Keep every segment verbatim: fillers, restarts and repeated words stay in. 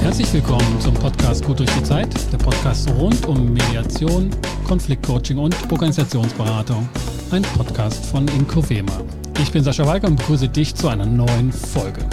Herzlich willkommen zum Podcast Gut durch die Zeit, der Podcast rund um Mediation, Konfliktcoaching und Organisationsberatung. Ein Podcast von Inkovema. Ich bin Sascha Walker und begrüße dich zu einer neuen Folge.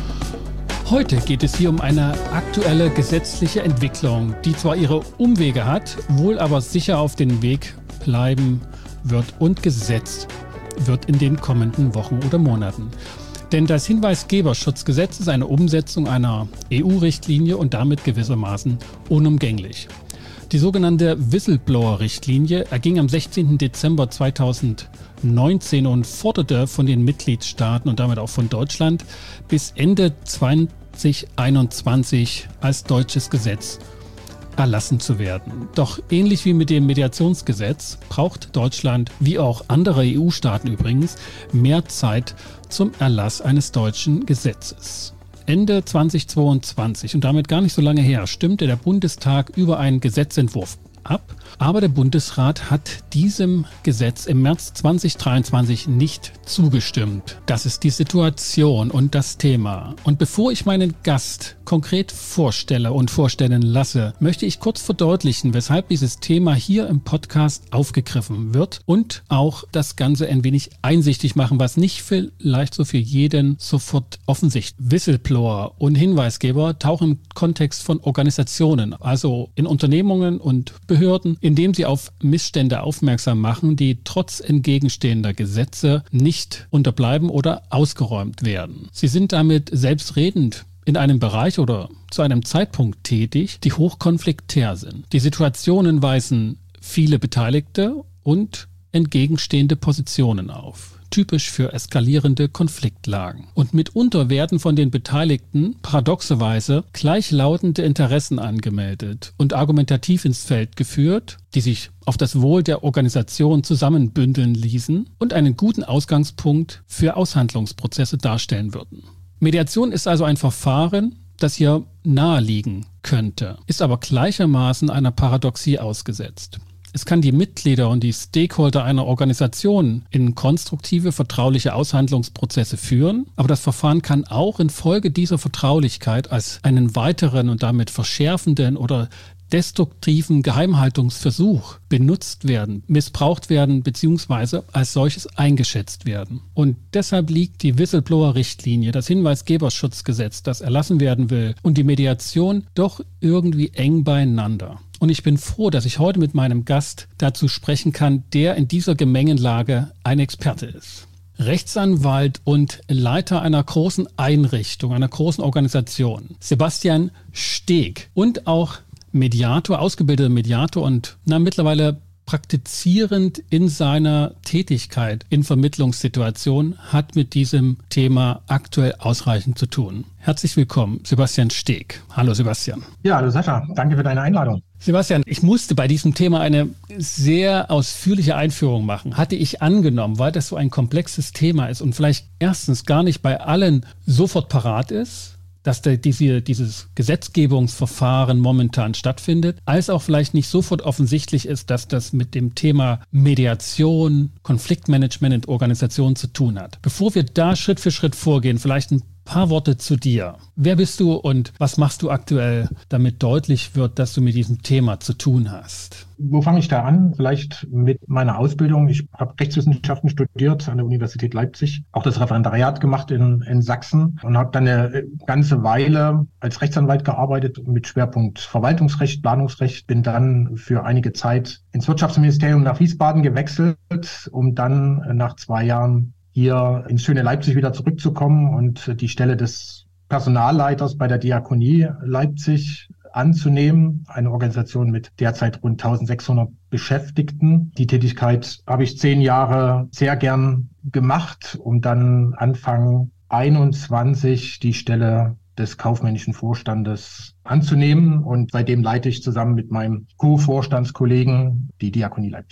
Heute geht es hier um eine aktuelle gesetzliche Entwicklung, die zwar ihre Umwege hat, wohl aber sicher auf den Weg bleiben wird und gesetzt wird in den kommenden Wochen oder Monaten. Denn das Hinweisgeberschutzgesetz ist eine Umsetzung einer E U-Richtlinie und damit gewissermaßen unumgänglich. Die sogenannte Whistleblower-Richtlinie erging am sechzehnten Dezember zweitausendneunzehn und forderte von den Mitgliedstaaten und damit auch von Deutschland bis Ende zwanzig einundzwanzig als deutsches Gesetz erlassen zu werden. Doch ähnlich wie mit dem Mediationsgesetz braucht Deutschland, wie auch andere E U-Staaten übrigens, mehr Zeit zum Erlass eines deutschen Gesetzes. Ende zweitausendzweiundzwanzig und damit gar nicht so lange her, stimmte der Bundestag über einen Gesetzentwurf ab, aber der Bundesrat hat diesem Gesetz im März zweitausenddreiundzwanzig nicht zugestimmt. Das ist die Situation und das Thema. Und bevor ich meinen Gast konkret vorstelle und vorstellen lasse, möchte ich kurz verdeutlichen, weshalb dieses Thema hier im Podcast aufgegriffen wird und auch das Ganze ein wenig einsichtig machen, was nicht vielleicht so für jeden sofort offensichtlich. Whistleblower und Hinweisgeber tauchen im Kontext von Organisationen, also in Unternehmungen und Behörden, indem sie auf Missstände aufmerksam machen, die trotz entgegenstehender Gesetze nicht unterbleiben oder ausgeräumt werden. Sie sind damit selbstredend in einem Bereich oder zu einem Zeitpunkt tätig, die hochkonfliktär sind. Die Situationen weisen viele Beteiligte und entgegenstehende Positionen auf. Typisch für eskalierende Konfliktlagen. Und mitunter werden von den Beteiligten paradoxerweise gleichlautende Interessen angemeldet und argumentativ ins Feld geführt, die sich auf das Wohl der Organisation zusammenbündeln ließen und einen guten Ausgangspunkt für Aushandlungsprozesse darstellen würden. Mediation ist also ein Verfahren, das hier naheliegen könnte, ist aber gleichermaßen einer Paradoxie ausgesetzt. Es kann die Mitglieder und die Stakeholder einer Organisation in konstruktive, vertrauliche Aushandlungsprozesse führen, aber das Verfahren kann auch infolge dieser Vertraulichkeit als einen weiteren und damit verschärfenden oder destruktiven Geheimhaltungsversuch benutzt werden, missbraucht werden bzw. als solches eingeschätzt werden. Und deshalb liegt die Whistleblower-Richtlinie, das Hinweisgeberschutzgesetz, das erlassen werden will, und die Mediation doch irgendwie eng beieinander. Und ich bin froh, dass ich heute mit meinem Gast dazu sprechen kann, der in dieser Gemengenlage ein Experte ist. Rechtsanwalt und Leiter einer großen Einrichtung, einer großen Organisation, Sebastian Steg, und auch Mediator, ausgebildeter Mediator und na, mittlerweile praktizierend in seiner Tätigkeit in Vermittlungssituationen, hat mit diesem Thema aktuell ausreichend zu tun. Herzlich willkommen, Sebastian Steg. Hallo Sebastian. Ja, hallo Sascha, danke für deine Einladung. Sebastian, ich musste bei diesem Thema eine sehr ausführliche Einführung machen, hatte ich angenommen, weil das so ein komplexes Thema ist und vielleicht erstens gar nicht bei allen sofort parat ist, dass der, diese, dieses Gesetzgebungsverfahren momentan stattfindet, als auch vielleicht nicht sofort offensichtlich ist, dass das mit dem Thema Mediation, Konfliktmanagement in Organisationen zu tun hat. Bevor wir da Schritt für Schritt vorgehen, vielleicht ein paar Worte zu dir. Wer bist du und was machst du aktuell, damit deutlich wird, dass du mit diesem Thema zu tun hast? Wo fange ich da an? Vielleicht mit meiner Ausbildung. Ich habe Rechtswissenschaften studiert an der Universität Leipzig, auch das Referendariat gemacht in, in Sachsen und habe dann eine ganze Weile als Rechtsanwalt gearbeitet mit Schwerpunkt Verwaltungsrecht, Planungsrecht. Bin dann für einige Zeit ins Wirtschaftsministerium nach Wiesbaden gewechselt, um dann nach zwei Jahren hier ins schöne Leipzig wieder zurückzukommen und die Stelle des Personalleiters bei der Diakonie Leipzig anzunehmen. Eine Organisation mit derzeit rund eintausendsechshundert Beschäftigten. Die Tätigkeit habe ich zehn Jahre sehr gern gemacht, um dann Anfang einundzwanzig die Stelle des kaufmännischen Vorstandes anzunehmen. Und seitdem leite ich zusammen mit meinem Co-Vorstandskollegen die Diakonie Leipzig.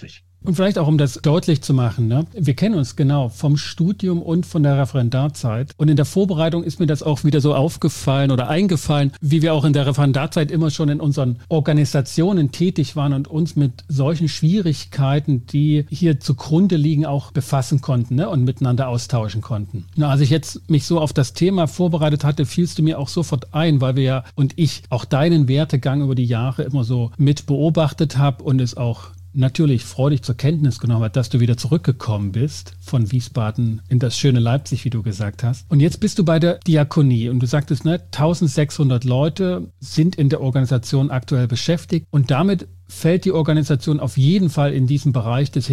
Und vielleicht auch, um das deutlich zu machen, ne? Wir kennen uns genau vom Studium und von der Referendarzeit. Und in der Vorbereitung ist mir das auch wieder so aufgefallen oder eingefallen, wie wir auch in der Referendarzeit immer schon in unseren Organisationen tätig waren und uns mit solchen Schwierigkeiten, die hier zugrunde liegen, auch befassen konnten, ne? Und miteinander austauschen konnten. Na, als ich jetzt mich so auf das Thema vorbereitet hatte, fielst du mir auch sofort ein, weil wir ja und ich auch deinen Werdegang über die Jahre immer so mit beobachtet habe und es auch natürlich freudig zur Kenntnis genommen hat, dass du wieder zurückgekommen bist von Wiesbaden in das schöne Leipzig, wie du gesagt hast. Und jetzt bist du bei der Diakonie und du sagtest, ne, eintausendsechshundert Leute sind in der Organisation aktuell beschäftigt und damit fällt die Organisation auf jeden Fall in diesen Bereich des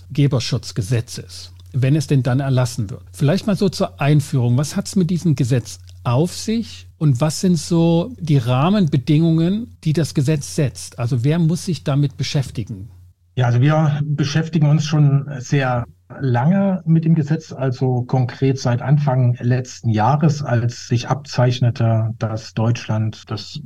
Hinweisgeberschutzgesetzes, wenn es denn dann erlassen wird. Vielleicht mal so zur Einführung. Was hat es mit diesem Gesetz auf sich und was sind so die Rahmenbedingungen, die das Gesetz setzt? Also wer muss sich damit beschäftigen? Ja, also wir beschäftigen uns schon sehr lange mit dem Gesetz, also konkret seit Anfang letzten Jahres, als sich abzeichnete, dass Deutschland das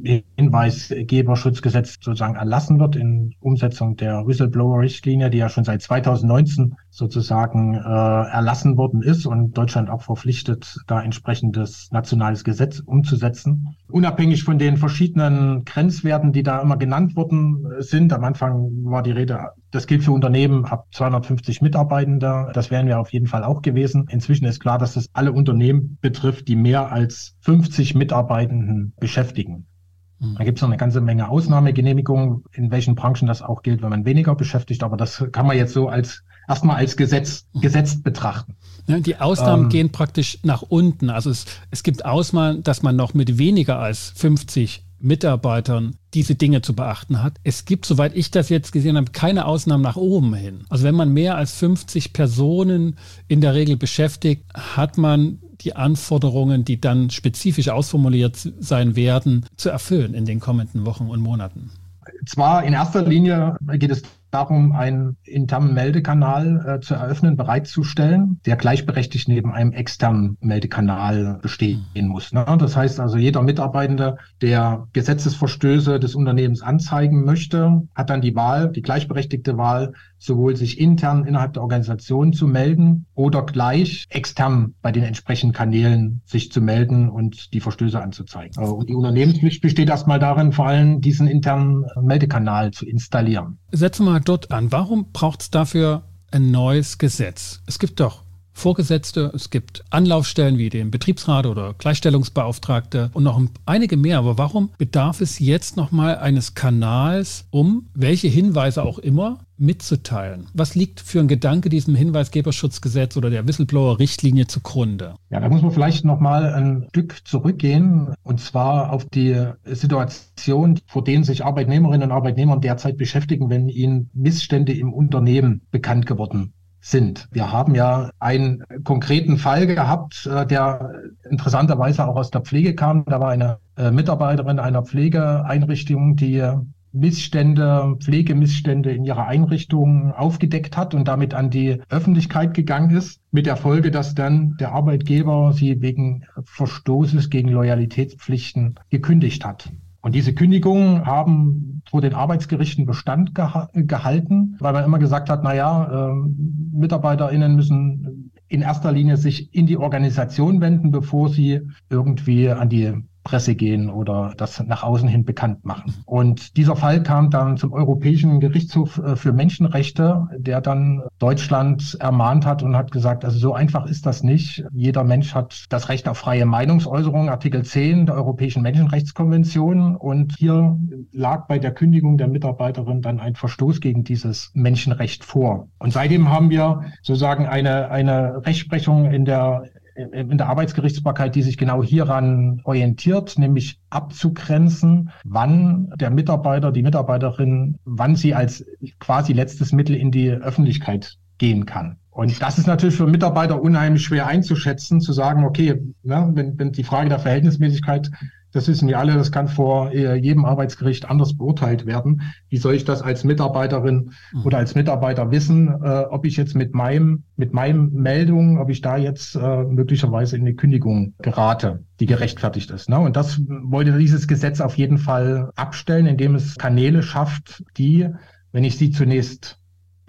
Hinweisgeberschutzgesetz sozusagen erlassen wird in Umsetzung der Whistleblower-Richtlinie, die ja schon seit zweitausendneunzehn sozusagen äh, erlassen worden ist und Deutschland auch verpflichtet, da entsprechendes nationales Gesetz umzusetzen. Unabhängig von den verschiedenen Grenzwerten, die da immer genannt worden sind, am Anfang war die Rede, das gilt für Unternehmen ab zweihundertfünfzig Mitarbeitende, das wären wir auf jeden Fall auch gewesen. Inzwischen ist klar, dass das alle Unternehmen betrifft, die mehr als fünfzig Mitarbeitenden beschäftigen. Da gibt es noch eine ganze Menge Ausnahmegenehmigungen, in welchen Branchen das auch gilt, wenn man weniger beschäftigt. Aber das kann man jetzt so als erstmal als Gesetz gesetzt betrachten. Ja, die Ausnahmen ähm, gehen praktisch nach unten. Also es, es gibt Ausnahmen, dass man noch mit weniger als fünfzig Mitarbeitern diese Dinge zu beachten hat. Es gibt, soweit ich das jetzt gesehen habe, keine Ausnahmen nach oben hin. Also wenn man mehr als fünfzig Personen in der Regel beschäftigt, hat man die Anforderungen, die dann spezifisch ausformuliert sein werden, zu erfüllen in den kommenden Wochen und Monaten. Zwar in erster Linie geht es darum, einen internen Meldekanal äh, zu eröffnen, bereitzustellen, der gleichberechtigt neben einem externen Meldekanal bestehen muss. Ne? Das heißt also, jeder Mitarbeitende, der Gesetzesverstöße des Unternehmens anzeigen möchte, hat dann die Wahl, die gleichberechtigte Wahl, sowohl sich intern innerhalb der Organisation zu melden oder gleich extern bei den entsprechenden Kanälen sich zu melden und die Verstöße anzuzeigen. Und die Unternehmenspflicht besteht erstmal darin, vor allem diesen internen Meldekanal zu installieren. Setzen wir mal dort an. Warum braucht es dafür ein neues Gesetz? Es gibt doch Vorgesetzte, es gibt Anlaufstellen wie den Betriebsrat oder Gleichstellungsbeauftragte und noch einige mehr. Aber warum bedarf es jetzt nochmal eines Kanals, um welche Hinweise auch immer mitzuteilen? Was liegt für ein Gedanke diesem Hinweisgeberschutzgesetz oder der Whistleblower-Richtlinie zugrunde? Ja, da muss man vielleicht nochmal ein Stück zurückgehen, und zwar auf die Situation, vor denen sich Arbeitnehmerinnen und Arbeitnehmer derzeit beschäftigen, wenn ihnen Missstände im Unternehmen bekannt geworden sind. Wir haben ja einen konkreten Fall gehabt, der interessanterweise auch aus der Pflege kam. Da war eine Mitarbeiterin einer Pflegeeinrichtung, die Missstände, Pflegemissstände in ihrer Einrichtung aufgedeckt hat und damit an die Öffentlichkeit gegangen ist, mit der Folge, dass dann der Arbeitgeber sie wegen Verstoßes gegen Loyalitätspflichten gekündigt hat. Und diese Kündigungen haben vor den Arbeitsgerichten Bestand geha- gehalten, weil man immer gesagt hat, na ja, äh, MitarbeiterInnen müssen in erster Linie sich in die Organisation wenden, bevor sie irgendwie an die Presse gehen oder das nach außen hin bekannt machen. Und dieser Fall kam dann zum Europäischen Gerichtshof für Menschenrechte, der dann Deutschland ermahnt hat und hat gesagt, also so einfach ist das nicht. Jeder Mensch hat das Recht auf freie Meinungsäußerung, Artikel zehn der Europäischen Menschenrechtskonvention. Und hier lag bei der Kündigung der Mitarbeiterin dann ein Verstoß gegen dieses Menschenrecht vor. Und seitdem haben wir sozusagen eine, eine Rechtsprechung in der in der Arbeitsgerichtsbarkeit, die sich genau hieran orientiert, nämlich abzugrenzen, wann der Mitarbeiter, die Mitarbeiterin, wann sie als quasi letztes Mittel in die Öffentlichkeit gehen kann. Und das ist natürlich für Mitarbeiter unheimlich schwer einzuschätzen, zu sagen, okay, ne, wenn, wenn die Frage der Verhältnismäßigkeit, das wissen wir alle, das kann vor jedem Arbeitsgericht anders beurteilt werden. Wie soll ich das als Mitarbeiterin oder als Mitarbeiter wissen, äh, ob ich jetzt mit meinem, mit meinen Meldungen, ob ich da jetzt äh, möglicherweise in eine Kündigung gerate, die gerechtfertigt ist. Ne? Und das wollte dieses Gesetz auf jeden Fall abstellen, indem es Kanäle schafft, die, wenn ich sie zunächst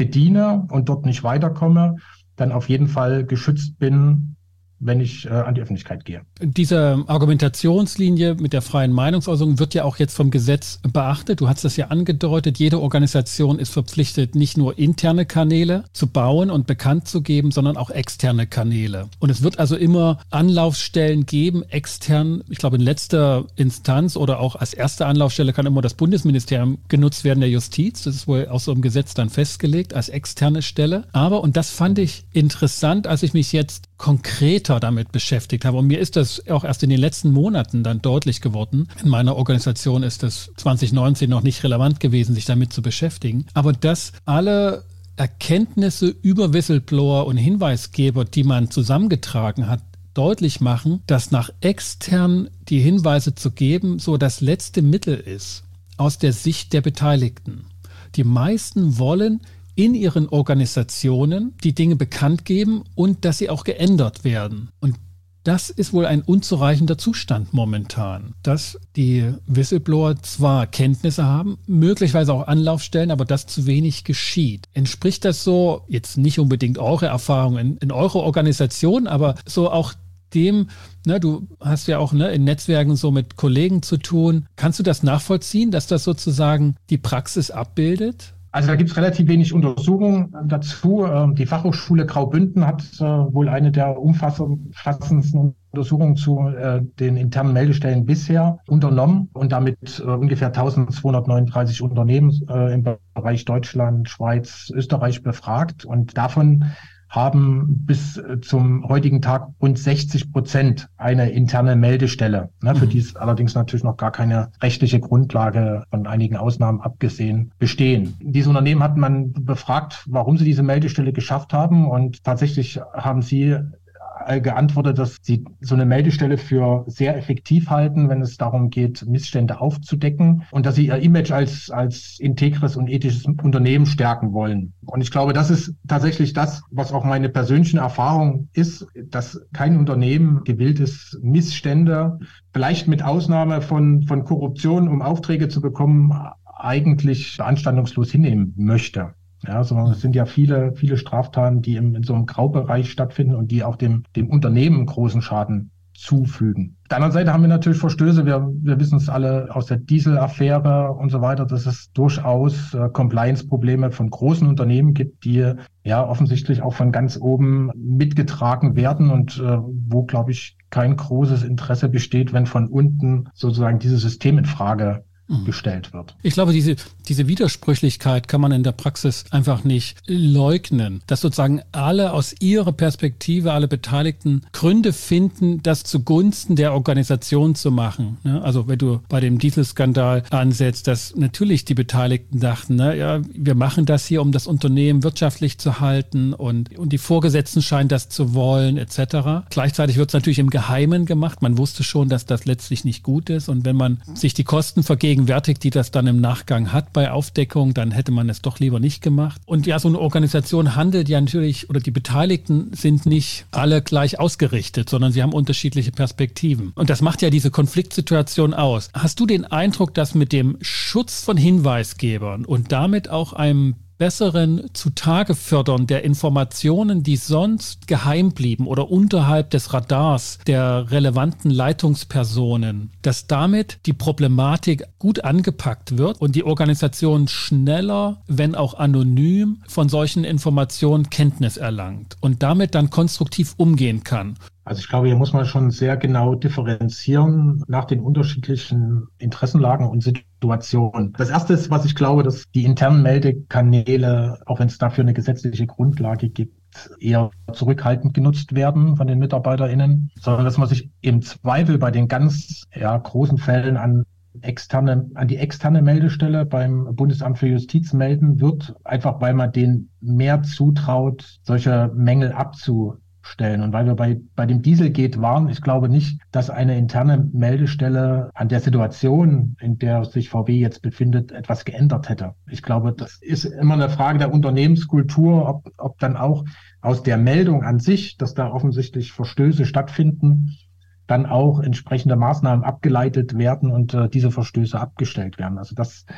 bediene und dort nicht weiterkomme, dann auf jeden Fall geschützt bin, wenn ich äh, an die Öffentlichkeit gehe. Diese Argumentationslinie mit der freien Meinungsäußerung wird ja auch jetzt vom Gesetz beachtet. Du hast das ja angedeutet, jede Organisation ist verpflichtet, nicht nur interne Kanäle zu bauen und bekannt zu geben, sondern auch externe Kanäle. Und es wird also immer Anlaufstellen geben, extern, ich glaube in letzter Instanz oder auch als erste Anlaufstelle kann immer das Bundesministerium genutzt werden, der Justiz. Das ist wohl auch so im Gesetz dann festgelegt als externe Stelle. Aber, und das fand ich interessant, als ich mich jetzt konkreter damit beschäftigt habe. Und mir ist das auch erst in den letzten Monaten dann deutlich geworden. In meiner Organisation ist es zwanzig neunzehn noch nicht relevant gewesen, sich damit zu beschäftigen. Aber dass alle Erkenntnisse über Whistleblower und Hinweisgeber, die man zusammengetragen hat, deutlich machen, dass nach extern die Hinweise zu geben, so das letzte Mittel ist, aus der Sicht der Beteiligten. Die meisten wollen in ihren Organisationen die Dinge bekannt geben und dass sie auch geändert werden. Und das ist wohl ein unzureichender Zustand momentan, dass die Whistleblower zwar Kenntnisse haben, möglicherweise auch Anlaufstellen, aber dass zu wenig geschieht. Entspricht das so, jetzt nicht unbedingt eure Erfahrung in, in eurer Organisation, aber so auch dem, ne, du hast ja auch ne, in Netzwerken so mit Kollegen zu tun. Kannst du das nachvollziehen, dass das sozusagen die Praxis abbildet? Also da gibt es relativ wenig Untersuchungen dazu. Die Fachhochschule Graubünden hat wohl eine der umfassendsten Untersuchungen zu den internen Meldestellen bisher unternommen und damit ungefähr eintausendzweihundertneununddreißig Unternehmen im Bereich Deutschland, Schweiz, Österreich befragt. Und davon haben bis zum heutigen Tag rund sechzig Prozent eine interne Meldestelle, ne, für die es allerdings natürlich noch gar keine rechtliche Grundlage, von einigen Ausnahmen abgesehen, bestehen. Diese Unternehmen hat man befragt, warum sie diese Meldestelle geschafft haben, und tatsächlich haben sie geantwortet, dass sie so eine Meldestelle für sehr effektiv halten, wenn es darum geht, Missstände aufzudecken, und dass sie ihr Image als, als integres und ethisches Unternehmen stärken wollen. Und ich glaube, das ist tatsächlich das, was auch meine persönliche Erfahrung ist, dass kein Unternehmen gewillt ist, Missstände, vielleicht mit Ausnahme von, von Korruption, um Aufträge zu bekommen, eigentlich beanstandungslos hinnehmen möchte. Ja, sondern es sind ja viele, viele Straftaten, die im, in so einem Graubereich stattfinden und die auch dem, dem Unternehmen großen Schaden zufügen. Auf der anderen Seite haben wir natürlich Verstöße. Wir, wir wissen es alle aus der Diesel-Affäre und so weiter, dass es durchaus äh, Compliance-Probleme von großen Unternehmen gibt, die ja offensichtlich auch von ganz oben mitgetragen werden und äh, wo, glaube ich, kein großes Interesse besteht, wenn von unten sozusagen dieses System in Frage gestellt wird. Ich glaube, diese, diese Widersprüchlichkeit kann man in der Praxis einfach nicht leugnen, dass sozusagen alle aus ihrer Perspektive, alle Beteiligten Gründe finden, das zugunsten der Organisation zu machen. Also wenn du bei dem Dieselskandal ansetzt, dass natürlich die Beteiligten dachten, na ja, wir machen das hier, um das Unternehmen wirtschaftlich zu halten, und, und die Vorgesetzten scheinen das zu wollen, et cetera. Gleichzeitig wird es natürlich im Geheimen gemacht. Man wusste schon, dass das letztlich nicht gut ist, und wenn man sich die Kosten vergegenwärtigt, die das dann im Nachgang hat bei Aufdeckung, dann hätte man es doch lieber nicht gemacht. Und ja, so eine Organisation handelt ja natürlich, oder die Beteiligten sind nicht alle gleich ausgerichtet, sondern sie haben unterschiedliche Perspektiven. Und das macht ja diese Konfliktsituation aus. Hast du den Eindruck, dass mit dem Schutz von Hinweisgebern und damit auch einem besseren Zutagefördern der Informationen, die sonst geheim blieben oder unterhalb des Radars der relevanten Leitungspersonen, dass damit die Problematik gut angepackt wird und die Organisation schneller, wenn auch anonym, von solchen Informationen Kenntnis erlangt und damit dann konstruktiv umgehen kann? Also ich glaube, hier muss man schon sehr genau differenzieren nach den unterschiedlichen Interessenlagen und Situationen. Das Erste ist, was ich glaube, dass die internen Meldekanäle, auch wenn es dafür eine gesetzliche Grundlage gibt, eher zurückhaltend genutzt werden von den MitarbeiterInnen, sondern dass man sich im Zweifel bei den ganz ja, großen Fällen an externe, an die externe Meldestelle beim Bundesamt für Justiz melden wird, einfach weil man denen mehr zutraut, solche Mängel abzu stellen. Und weil wir bei, bei dem Dieselgate waren, ich glaube nicht, dass eine interne Meldestelle an der Situation, in der sich V W jetzt befindet, etwas geändert hätte. Ich glaube, das ist immer eine Frage der Unternehmenskultur, ob, ob dann auch aus der Meldung an sich, dass da offensichtlich Verstöße stattfinden, dann auch entsprechende Maßnahmen abgeleitet werden und äh, diese Verstöße abgestellt werden. Also das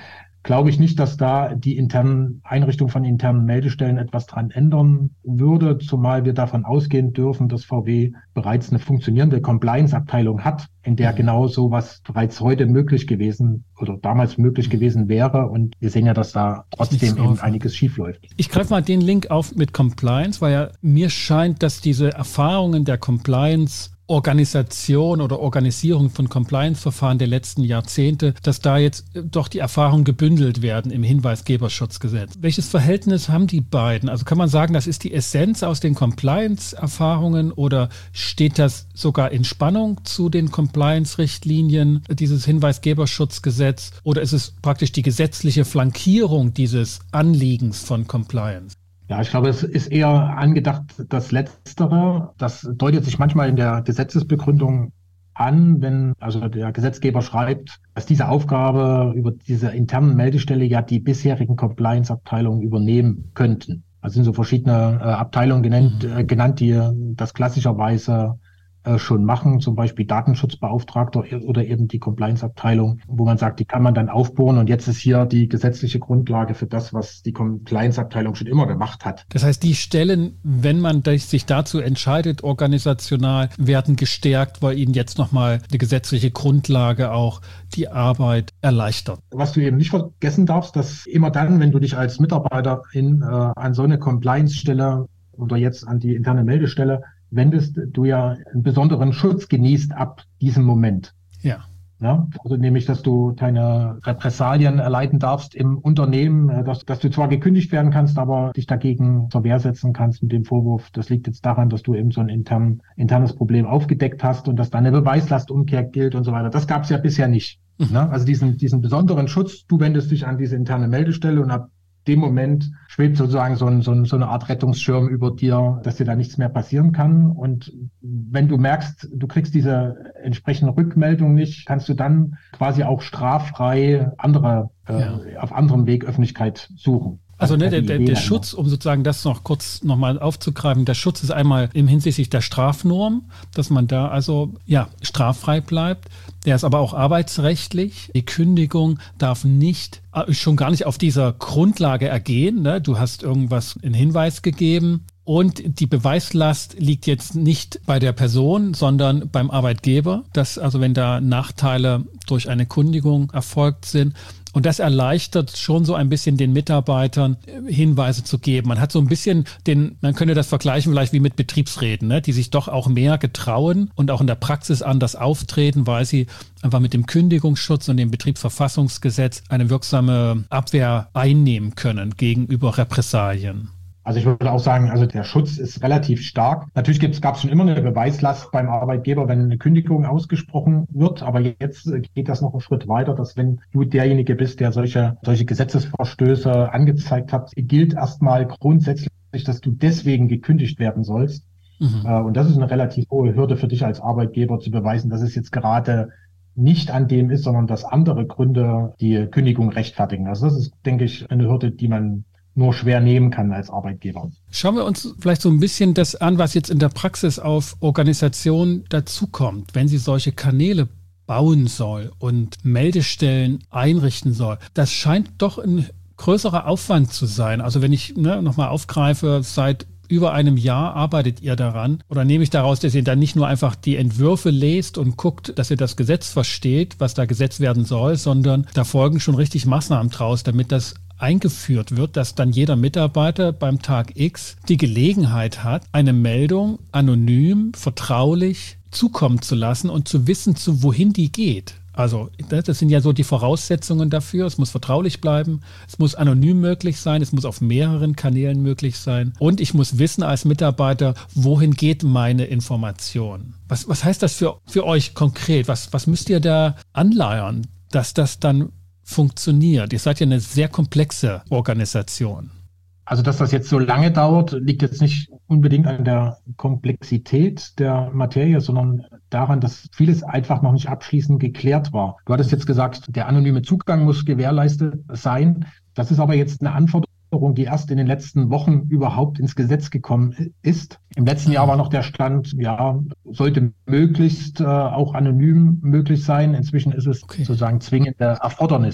glaube ich nicht, dass da die internen Einrichtung von internen Meldestellen etwas dran ändern würde, zumal wir davon ausgehen dürfen, dass V W bereits eine funktionierende Compliance-Abteilung hat, in der genau sowas bereits heute möglich gewesen oder damals möglich gewesen wäre. Und wir sehen ja, dass da trotzdem eben einiges schiefläuft. Ich greife mal den Link auf mit Compliance, weil ja mir scheint, dass diese Erfahrungen der Compliance Organisation oder Organisierung von Compliance-Verfahren der letzten Jahrzehnte, dass da jetzt doch die Erfahrungen gebündelt werden im Hinweisgeberschutzgesetz. Welches Verhältnis haben die beiden? Also kann man sagen, das ist die Essenz aus den Compliance-Erfahrungen oder steht das sogar in Spannung zu den Compliance-Richtlinien, dieses Hinweisgeberschutzgesetz, oder ist es praktisch die gesetzliche Flankierung dieses Anliegens von Compliance? Ja, ich glaube, es ist eher angedacht, das Letztere. Das deutet sich manchmal in der Gesetzesbegründung an, wenn also der Gesetzgeber schreibt, dass diese Aufgabe über diese internen Meldestelle ja die bisherigen Compliance-Abteilungen übernehmen könnten. Also sind so verschiedene äh, Abteilungen genannt, äh, genannt, die das klassischerweise äh, schon machen, zum Beispiel Datenschutzbeauftragter oder eben die Compliance-Abteilung, wo man sagt, die kann man dann aufbohren und jetzt ist hier die gesetzliche Grundlage für das, was die Compliance-Abteilung schon immer gemacht hat. Das heißt, die Stellen, wenn man sich dazu entscheidet, organisational, werden gestärkt, weil ihnen jetzt nochmal die gesetzliche Grundlage auch die Arbeit erleichtert. Was du eben nicht vergessen darfst, dass immer dann, wenn du dich als Mitarbeiterin äh, an so eine Compliance-Stelle oder jetzt an die interne Meldestelle wendest, du ja einen besonderen Schutz genießt ab diesem Moment. Ja. Ja, also nämlich, dass du keine Repressalien erleiden darfst im Unternehmen, dass, dass du zwar gekündigt werden kannst, aber dich dagegen zur Wehr setzen kannst mit dem Vorwurf, das liegt jetzt daran, dass du eben so ein intern, internes Problem aufgedeckt hast und dass da eine Beweislastumkehr gilt und so weiter. Das gab es ja bisher nicht. Mhm. Ne? Also diesen, diesen besonderen Schutz, du wendest dich an diese interne Meldestelle und ab dem Moment schwebt sozusagen so, ein, so, ein, so eine Art Rettungsschirm über dir, dass dir da nichts mehr passieren kann. Und wenn du merkst, du kriegst diese entsprechende Rückmeldung nicht, kannst du dann quasi auch straffrei andere, ja. äh, auf anderem Weg Öffentlichkeit suchen. Also ne, der, der, der Schutz, um sozusagen das noch kurz nochmal aufzugreifen, der Schutz ist einmal im hinsichtlich der Strafnorm, dass man da also ja straffrei bleibt. Der ist aber auch arbeitsrechtlich. Die Kündigung darf nicht, schon gar nicht auf dieser Grundlage ergehen. Ne? Du hast irgendwas in Hinweis gegeben. Und die Beweislast liegt jetzt nicht bei der Person, sondern beim Arbeitgeber. Dass also wenn da Nachteile durch eine Kündigung erfolgt sind, und das erleichtert schon so ein bisschen den Mitarbeitern, Hinweise zu geben. Man hat so ein bisschen den, man könnte das vergleichen vielleicht wie mit Betriebsräten, ne, die sich doch auch mehr getrauen und auch in der Praxis anders auftreten, weil sie einfach mit dem Kündigungsschutz und dem Betriebsverfassungsgesetz eine wirksame Abwehr einnehmen können gegenüber Repressalien. Also ich würde auch sagen, also der Schutz ist relativ stark. Natürlich gab es schon immer eine Beweislast beim Arbeitgeber, wenn eine Kündigung ausgesprochen wird. Aber jetzt geht das noch einen Schritt weiter, dass wenn du derjenige bist, der solche, solche Gesetzesverstöße angezeigt hat, gilt erstmal grundsätzlich, dass du deswegen gekündigt werden sollst. Mhm. Und das ist eine relativ hohe Hürde für dich als Arbeitgeber zu beweisen, dass es jetzt gerade nicht an dem ist, sondern dass andere Gründe die Kündigung rechtfertigen. Also das ist, denke ich, eine Hürde, die man nur schwer nehmen kann als Arbeitgeber. Schauen wir uns vielleicht so ein bisschen das an, was jetzt in der Praxis auf Organisationen dazukommt, wenn sie solche Kanäle bauen soll und Meldestellen einrichten soll. Das scheint doch ein größerer Aufwand zu sein. Also wenn ich ne, nochmal aufgreife, seit über einem Jahr arbeitet ihr daran, oder nehme ich daraus, dass ihr dann nicht nur einfach die Entwürfe lest und guckt, dass ihr das Gesetz versteht, was da gesetzt werden soll, sondern da folgen schon richtig Maßnahmen draus, damit das eingeführt wird, dass dann jeder Mitarbeiter beim Tag X die Gelegenheit hat, eine Meldung anonym, vertraulich zukommen zu lassen und zu wissen, zu wohin die geht. Also das sind ja so die Voraussetzungen dafür. Es muss vertraulich bleiben, es muss anonym möglich sein, es muss auf mehreren Kanälen möglich sein und ich muss wissen als Mitarbeiter, wohin geht meine Information. Was, was heißt das für, für euch konkret? Was, was müsst ihr da anleiern, dass das dann funktioniert? Ihr seid ja eine sehr komplexe Organisation. Also, dass das jetzt so lange dauert, liegt jetzt nicht unbedingt an der Komplexität der Materie, sondern daran, dass vieles einfach noch nicht abschließend geklärt war. Du hattest jetzt gesagt, der anonyme Zugang muss gewährleistet sein. Das ist aber jetzt eine Anforderung, die erst in den letzten Wochen überhaupt ins Gesetz gekommen ist. Im letzten Jahr war noch der Stand, ja, sollte möglichst äh, auch anonym möglich sein. Inzwischen ist es okay. sozusagen zwingende Erfordernis.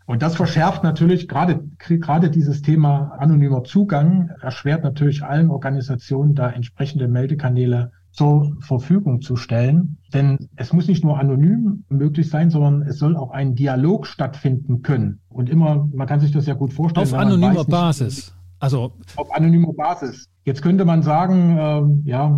Und das verschärft natürlich gerade, gerade dieses Thema anonymer Zugang, erschwert natürlich allen Organisationen, da entsprechende Meldekanäle zur Verfügung zu stellen. Denn es muss nicht nur anonym möglich sein, sondern es soll auch ein Dialog stattfinden können. Und immer, man kann sich das ja gut vorstellen. Auf anonymer Basis. Also auf anonymer Basis. Jetzt könnte man sagen, äh, ja,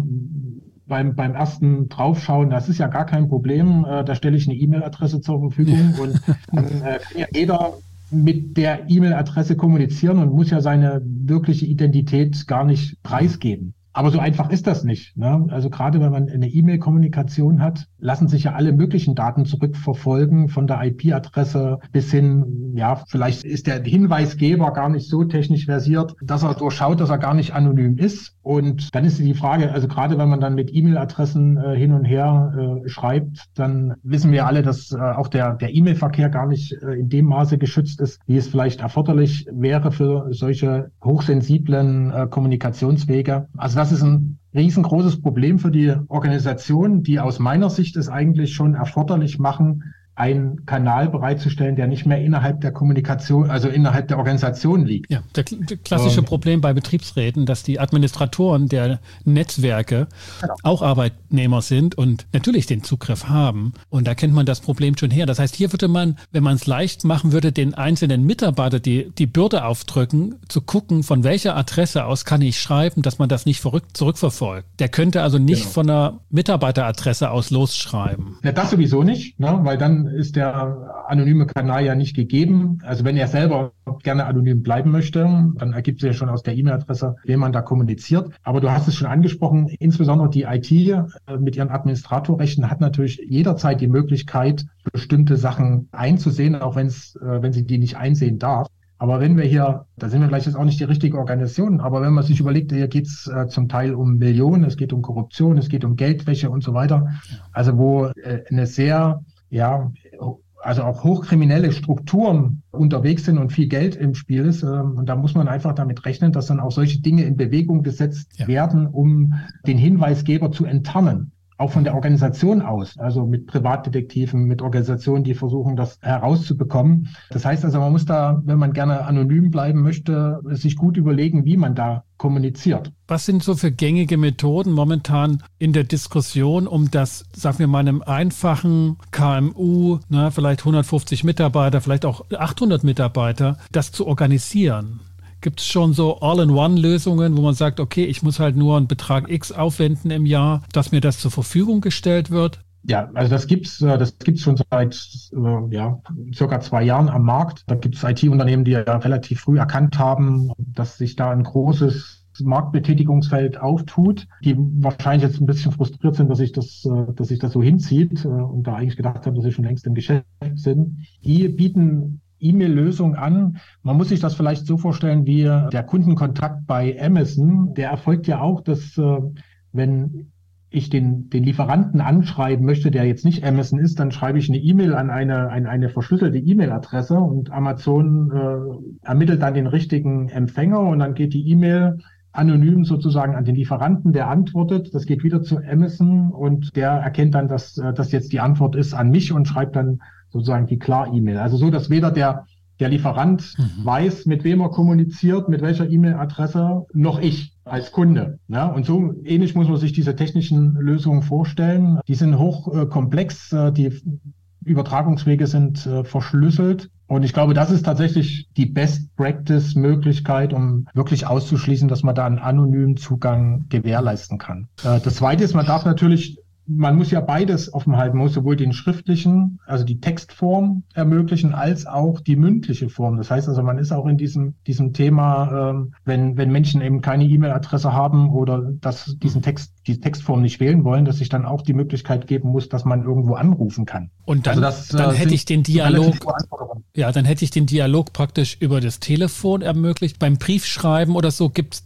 beim, beim ersten Draufschauen, das ist ja gar kein Problem, äh, da stelle ich eine E-Mail-Adresse zur Verfügung und dann äh, kann ja jeder mit der E-Mail-Adresse kommunizieren und muss ja seine wirkliche Identität gar nicht preisgeben. Aber so einfach ist das nicht, ne? Also gerade wenn man eine E-Mail-Kommunikation hat, lassen sich ja alle möglichen Daten zurückverfolgen, von der I P-Adresse bis hin, ja, vielleicht ist der Hinweisgeber gar nicht so technisch versiert, dass er durchschaut, dass er gar nicht anonym ist. Und dann ist die Frage, also gerade wenn man dann mit E-Mail-Adressen äh, hin und her äh, schreibt, dann wissen wir alle, dass äh, auch der, der E-Mail-Verkehr gar nicht äh, in dem Maße geschützt ist, wie es vielleicht erforderlich wäre für solche hochsensiblen äh, Kommunikationswege. Also das ist ein riesengroßes Problem für die Organisation, die aus meiner Sicht es eigentlich schon erforderlich machen, einen Kanal bereitzustellen, der nicht mehr innerhalb der Kommunikation, also innerhalb der Organisation liegt. Ja, der klassische ähm, Problem bei Betriebsräten, dass die Administratoren der Netzwerke genau. auch Arbeitnehmer sind und natürlich den Zugriff haben. Und da kennt man das Problem schon her. Das heißt, hier würde man, wenn man es leicht machen würde, den einzelnen Mitarbeiter die, die Bürde aufdrücken, zu gucken, von welcher Adresse aus kann ich schreiben, dass man das nicht verrückt zurückverfolgt. Der könnte also nicht genau. von einer Mitarbeiteradresse aus losschreiben. Ja, das sowieso nicht, ne? Weil dann ist der anonyme Kanal ja nicht gegeben. Also wenn er selber gerne anonym bleiben möchte, dann ergibt sich ja schon aus der E-Mail-Adresse, wen man da kommuniziert. Aber du hast es schon angesprochen, insbesondere die I T mit ihren Administratorrechten hat natürlich jederzeit die Möglichkeit, bestimmte Sachen einzusehen, auch wenn es, wenn sie die nicht einsehen darf. Aber wenn wir hier, da sind wir vielleicht jetzt auch nicht die richtige Organisation, aber wenn man sich überlegt, hier geht es äh, zum Teil um Millionen, es geht um Korruption, es geht um Geldwäsche und so weiter. Also wo äh, eine sehr, ja, also auch hochkriminelle Strukturen unterwegs sind und viel Geld im Spiel ist. Ähm, und da muss man einfach damit rechnen, dass dann auch solche Dinge in Bewegung gesetzt ja. werden, um den Hinweisgeber zu enttarnen. Auch von der Organisation aus, also mit Privatdetektiven, mit Organisationen, die versuchen, das herauszubekommen. Das heißt also, man muss da, wenn man gerne anonym bleiben möchte, sich gut überlegen, wie man da kommuniziert. Was sind so für gängige Methoden momentan in der Diskussion, um das, sagen wir mal, einem einfachen K M U, ne, vielleicht hundertfünfzig Mitarbeiter, vielleicht auch achthundert Mitarbeiter, das zu organisieren? Gibt es schon so All-in-One-Lösungen, wo man sagt, okay, ich muss halt nur einen Betrag X aufwenden im Jahr, dass mir das zur Verfügung gestellt wird? Ja, also das gibt's, das gibt's schon seit ja, circa zwei Jahren am Markt. Da gibt es I T-Unternehmen, die ja relativ früh erkannt haben, dass sich da ein großes Marktbetätigungsfeld auftut, die wahrscheinlich jetzt ein bisschen frustriert sind, dass sich das, dass sich das so hinzieht und da eigentlich gedacht haben, dass sie schon längst im Geschäft sind. Die bieten E-Mail-Lösung an. Man muss sich das vielleicht so vorstellen wie der Kundenkontakt bei Amazon. Der erfolgt ja auch, dass äh, wenn ich den, den Lieferanten anschreiben möchte, der jetzt nicht Amazon ist, dann schreibe ich eine E-Mail an eine, eine, eine verschlüsselte E-Mail-Adresse und Amazon äh, ermittelt dann den richtigen Empfänger und dann geht die E-Mail anonym sozusagen an den Lieferanten, der antwortet. Das geht wieder zu Amazon und der erkennt dann, dass das jetzt die Antwort ist an mich und schreibt dann sozusagen die Klar-E-Mail. Also so, dass weder der, der Lieferant mhm. weiß, mit wem er kommuniziert, mit welcher E-Mail-Adresse, noch ich als Kunde. Ja, und so ähnlich muss man sich diese technischen Lösungen vorstellen. Die sind hochkomplex, äh, die Übertragungswege sind äh, verschlüsselt. Und ich glaube, das ist tatsächlich die Best-Practice-Möglichkeit, um wirklich auszuschließen, dass man da einen anonymen Zugang gewährleisten kann. Äh, das Zweite ist, man darf natürlich Man muss ja beides offen halten, man muss sowohl den schriftlichen, also die Textform ermöglichen, als auch die mündliche Form. Das heißt also, man ist auch in diesem diesem Thema, ähm, wenn wenn Menschen eben keine E-Mail-Adresse haben oder dass diesen Text die Textform nicht wählen wollen, dass sich dann auch die Möglichkeit geben muss, dass man irgendwo anrufen kann. Und dann, also das, dann äh, hätte ich den Dialog, ja, dann hätte ich den Dialog praktisch über das Telefon ermöglicht. Beim Briefschreiben oder so gibt's das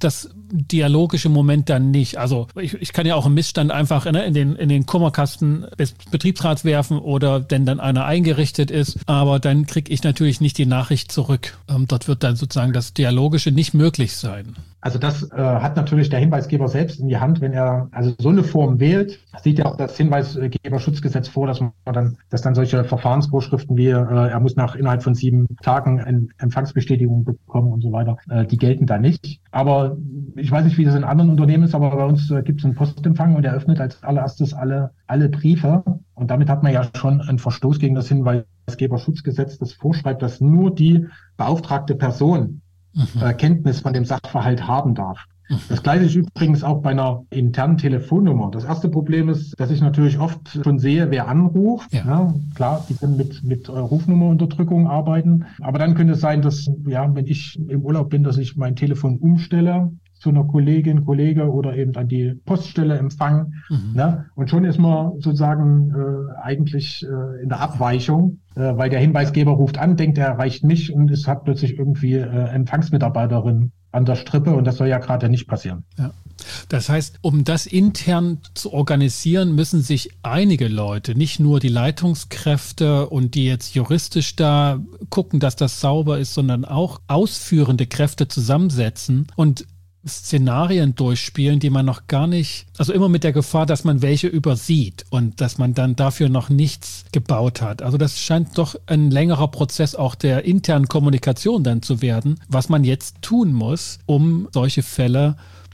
dialogische Moment dann nicht. Also ich, ich kann ja auch einen Missstand einfach ne, in den, in den Kummerkasten des Betriebsrats werfen oder wenn dann einer eingerichtet ist, aber dann kriege ich natürlich nicht die Nachricht zurück. Ähm, dort wird dann sozusagen das Dialogische nicht möglich sein. Also das äh, hat natürlich der Hinweisgeber selbst in die Hand, wenn er also so eine Form wählt. Sieht ja auch das Hinweisgeberschutzgesetz vor, dass man dann, dass dann solche Verfahrensvorschriften wie äh, er muss nach innerhalb von sieben Tagen eine Empfangsbestätigung bekommen und so weiter, äh, die gelten da nicht. Aber ich weiß nicht, wie das in anderen Unternehmen ist, aber bei uns äh, gibt es einen Postempfang und der öffnet als allererstes alle alle Briefe und damit hat man ja schon einen Verstoß gegen das Hinweisgeberschutzgesetz, das vorschreibt, dass nur die beauftragte Person Mhm. Kenntnis von dem Sachverhalt haben darf. Mhm. Das Gleiche ist übrigens auch bei einer internen Telefonnummer. Das erste Problem ist, dass ich natürlich oft schon sehe, wer anruft. Ja. Ja, klar, die können mit, mit Rufnummerunterdrückung arbeiten. Aber dann könnte es sein, dass, ja, wenn ich im Urlaub bin, dass ich mein Telefon umstelle zu einer Kollegin, Kollege oder eben an die Poststelle empfangen. Mhm. Ne? Und schon ist man sozusagen äh, eigentlich äh, in der Abweichung, äh, weil der Hinweisgeber ruft an, denkt, er erreicht mich und es hat plötzlich irgendwie äh, Empfangsmitarbeiterin an der Strippe und das soll ja gerade nicht passieren. Ja. Das heißt, um das intern zu organisieren, müssen sich einige Leute, nicht nur die Leitungskräfte und die jetzt juristisch da gucken, dass das sauber ist, sondern auch ausführende Kräfte zusammensetzen und Szenarien durchspielen, die man noch gar nicht, also immer mit der Gefahr, dass man welche übersieht und dass man dann dafür noch nichts gebaut hat. Also das scheint doch ein längerer Prozess auch der internen Kommunikation dann zu werden, was man jetzt tun muss, um solche Fälle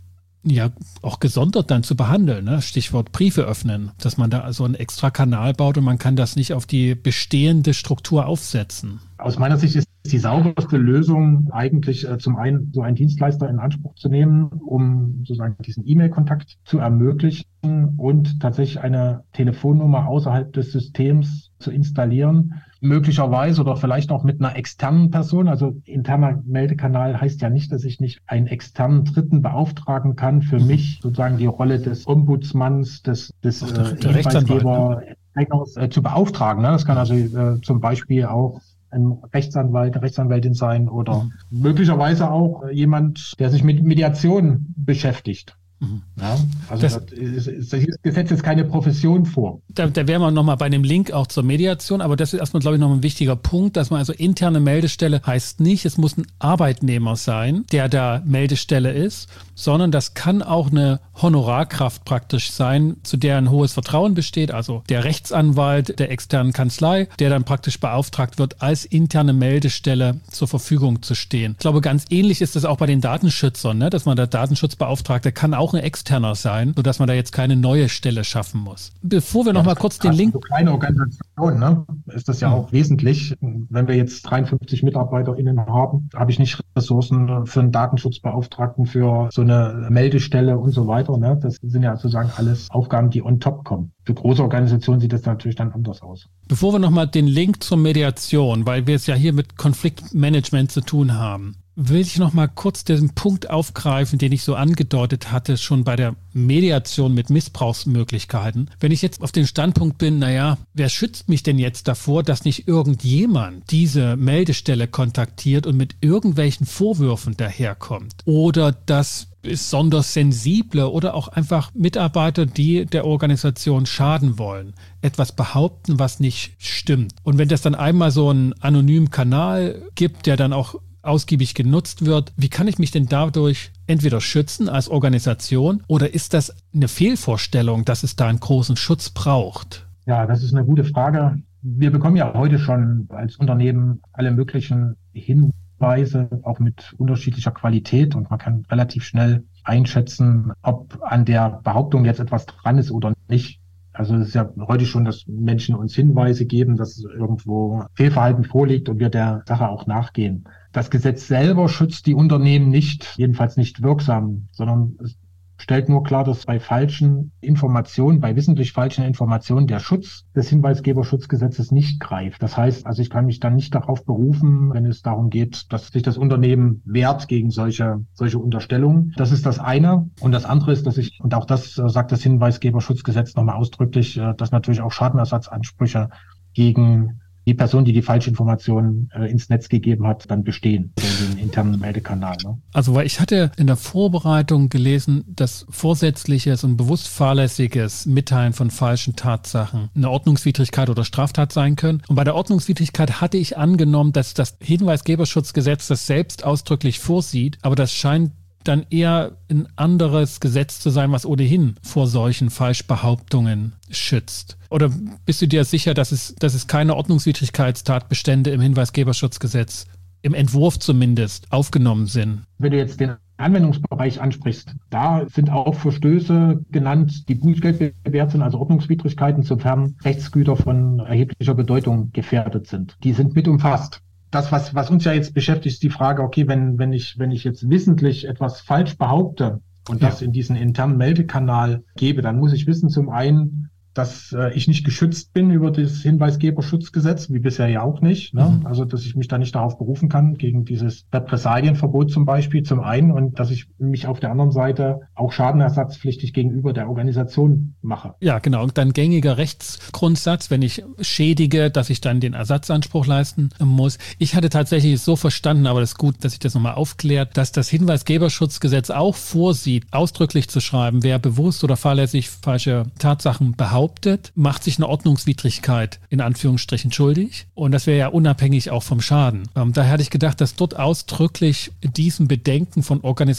ja auch gesondert dann zu behandeln. Ne? Stichwort Briefe öffnen, dass man da also einen extra Kanal baut und man kann das nicht auf die bestehende Struktur aufsetzen. Aus meiner Sicht ist die sauberste Lösung eigentlich äh, zum einen so einen Dienstleister in Anspruch zu nehmen, um sozusagen diesen E-Mail-Kontakt zu ermöglichen und tatsächlich eine Telefonnummer außerhalb des Systems zu installieren, möglicherweise oder vielleicht auch mit einer externen Person. Also interner Meldekanal heißt ja nicht, dass ich nicht einen externen Dritten beauftragen kann, für mhm. mich sozusagen die Rolle des Ombudsmanns, des, des der, äh, der Hinweisgeber äh, zu beauftragen. Ne? Das kann also äh, zum Beispiel auch ein Rechtsanwalt, eine Rechtsanwältin sein oder mhm. möglicherweise auch jemand, der sich mit Mediation beschäftigt. Mhm. Ja, also das, das, ist, das Gesetz jetzt keine Profession vor. Da, da wären wir nochmal bei dem Link auch zur Mediation, aber das ist erstmal, glaube ich, noch ein wichtiger Punkt, dass man also interne Meldestelle heißt nicht, es muss ein Arbeitnehmer sein, der da Meldestelle ist, sondern das kann auch eine Honorarkraft praktisch sein, zu der ein hohes Vertrauen besteht, also der Rechtsanwalt der externen Kanzlei, der dann praktisch beauftragt wird, als interne Meldestelle zur Verfügung zu stehen. Ich glaube, ganz ähnlich ist das auch bei den Datenschützern, ne? Dass man der Datenschutzbeauftragte kann auch ein externer sein, sodass man da jetzt keine neue Stelle schaffen muss. Bevor wir ja, noch mal kurz den Link... So kleine Organisationen, ne, ist das ja auch mhm. wesentlich. Wenn wir jetzt dreiundfünfzig MitarbeiterInnen haben, habe ich nicht Ressourcen für einen Datenschutzbeauftragten, für so eine Meldestelle und so weiter. Ne? Das sind ja sozusagen alles Aufgaben, die on top kommen. Für große Organisationen sieht das natürlich dann anders aus. Bevor wir noch mal den Link zur Mediation, weil wir es ja hier mit Konfliktmanagement zu tun haben, will ich noch mal kurz diesen Punkt aufgreifen, den ich so angedeutet hatte, schon bei der Mediation mit Missbrauchsmöglichkeiten. Wenn ich jetzt auf den Standpunkt bin, naja, wer schützt mich denn jetzt davor, dass nicht irgendjemand diese Meldestelle kontaktiert und mit irgendwelchen Vorwürfen daherkommt? Oder dass besonders sensible oder auch einfach Mitarbeiter, die der Organisation schaden wollen, etwas behaupten, was nicht stimmt. Und wenn das dann einmal so einen anonymen Kanal gibt, der dann auch ausgiebig genutzt wird, wie kann ich mich denn dadurch entweder schützen als Organisation oder ist das eine Fehlvorstellung, dass es da einen großen Schutz braucht? Ja, das ist eine gute Frage. Wir bekommen ja heute schon als Unternehmen alle möglichen Hinweise, auch mit unterschiedlicher Qualität und man kann relativ schnell einschätzen, ob an der Behauptung jetzt etwas dran ist oder nicht. Also es ist ja heute schon, dass Menschen uns Hinweise geben, dass irgendwo Fehlverhalten vorliegt und wir der Sache auch nachgehen. Das Gesetz selber schützt die Unternehmen nicht, jedenfalls nicht wirksam, sondern es stellt nur klar, dass bei falschen Informationen, bei wissentlich falschen Informationen der Schutz des Hinweisgeberschutzgesetzes nicht greift. Das heißt, also ich kann mich dann nicht darauf berufen, wenn es darum geht, dass sich das Unternehmen wehrt gegen solche, solche Unterstellungen. Das ist das eine. Und das andere ist, dass ich, und auch das sagt das Hinweisgeberschutzgesetz nochmal ausdrücklich, dass natürlich auch Schadenersatzansprüche gegen die Person, die die Falschinformationen äh, ins Netz gegeben hat, dann bestehen, in den internen Meldekanal. Ne? Also, weil ich hatte in der Vorbereitung gelesen, dass vorsätzliches und bewusst fahrlässiges Mitteilen von falschen Tatsachen eine Ordnungswidrigkeit oder Straftat sein können. Und bei der Ordnungswidrigkeit hatte ich angenommen, dass das Hinweisgeberschutzgesetz das selbst ausdrücklich vorsieht, aber das scheint dann eher ein anderes Gesetz zu sein, was ohnehin vor solchen Falschbehauptungen schützt. Oder bist du dir sicher, dass es, dass es keine Ordnungswidrigkeitstatbestände im Hinweisgeberschutzgesetz, im Entwurf zumindest, aufgenommen sind? Wenn du jetzt den Anwendungsbereich ansprichst, da sind auch Verstöße genannt, die Bußgeld wert sind, also Ordnungswidrigkeiten, sofern Rechtsgüter von erheblicher Bedeutung gefährdet sind. Die sind mit umfasst. Das, was, was uns ja jetzt beschäftigt, ist die Frage, okay, wenn, wenn ich, wenn ich jetzt wissentlich etwas falsch behaupte und ja. das in diesen internen Meldekanal gebe, dann muss ich wissen, zum einen, dass äh, ich nicht geschützt bin über das Hinweisgeberschutzgesetz, wie bisher ja auch nicht. Ne? Mhm. Also, dass ich mich da nicht darauf berufen kann, gegen dieses Repressalienverbot zum Beispiel, zum einen, und dass ich mich auf der anderen Seite auch schadenersatzpflichtig gegenüber der Organisation mache. Ja, genau. Und dann gängiger Rechtsgrundsatz, wenn ich schädige, dass ich dann den Ersatzanspruch leisten muss. Ich hatte tatsächlich es so verstanden, aber das ist gut, dass ich das nochmal aufklärt, dass das Hinweisgeberschutzgesetz auch vorsieht, ausdrücklich zu schreiben, wer bewusst oder fahrlässig falsche Tatsachen behauptet, macht sich eine Ordnungswidrigkeit in Anführungsstrichen schuldig. Und das wäre ja unabhängig auch vom Schaden. Ähm, daher hatte ich gedacht, dass dort ausdrücklich diesen Bedenken von